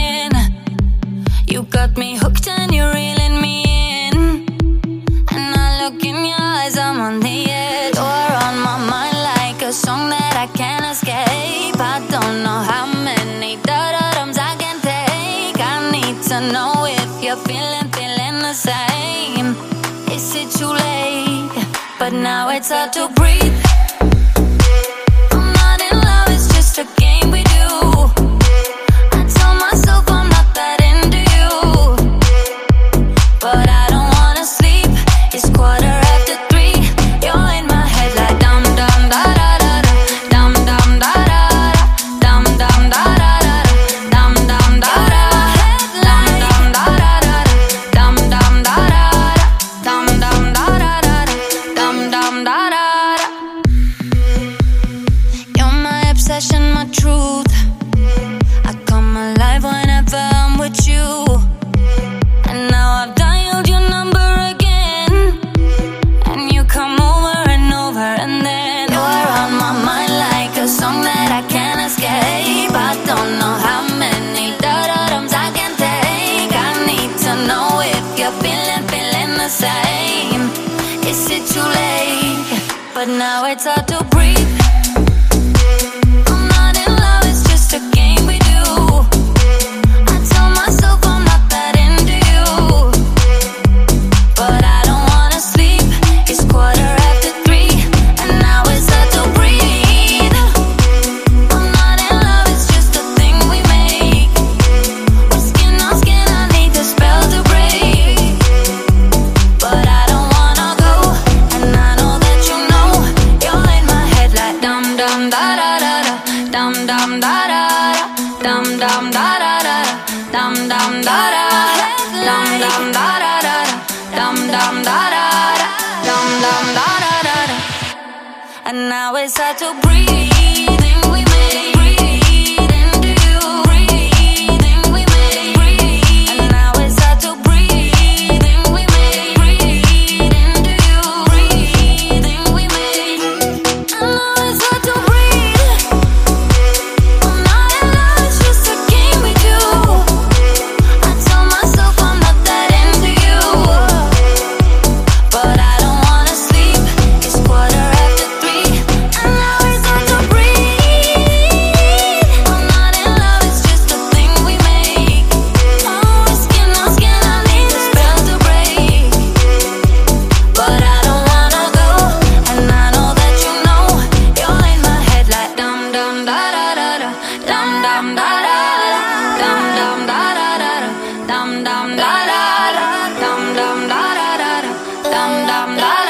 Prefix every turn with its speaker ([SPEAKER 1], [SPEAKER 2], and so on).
[SPEAKER 1] in. You got me hooked and you're reeling me in. And I look in your eyes, I'm on the edge. You're on my mind like a song that I can't escape. I don't know how many da-da-dums I can take. I need to know if you're feeling the same. Is it too late? But now it's hard to breathe. I'm not in love, it's just a game we do. I tell myself I'm not that into you, but I don't wanna sleep. It's 3:15. You're in my head like dum dum da da da da, dum dum da da da, dum dum da da da, dum dum da da, dum dum da da da, dum dum da da, dum dum da da da, dum dum da da. You're my obsession, my truth. I come alive whenever I'm with you. And now I've dialed your number again, and you come over and over, and then you're on my mind like a song that I can't escape. I don't know how many da-da-dums I can take. I need to know if you're feeling the same. Is it too late? But now it's hard to breathe. I'm not in love, it's just a game we do. I tell myself I'm not that into you, but I don't wanna sleep. It's 3:15, and now it's hard to breathe. I'm not in love, it's just a thing we make. We're skin on skin, I need the spell to break. But I don't wanna go, and I know that you know. You're in my head like dum dum da da da da, dum dum da da da, dum dum da da da, dum dum da da, dum dum da da da, dum dum da da, dum dum da da da. And now it's hard to breathe. We make breathe into you. Breathing we make breathe. And now it's hard to breathe. We make breathe into you. Breathing we make. And now it's hard to breathe. I'm not in love, it's just a game we do. I tell myself I'm not that into you, but I don't wanna sleep. It's 3:15, and now it's hard to breathe. I'm not in love, it's just a thing we make. Oh, skin on skin, I need the spell to break. But I don't wanna go, and I know that you know. You're in my head like dum dum da da da da, dum dum da da da, dum dum da da da da, dum dum da da da, dum dum da da da, dum dum da.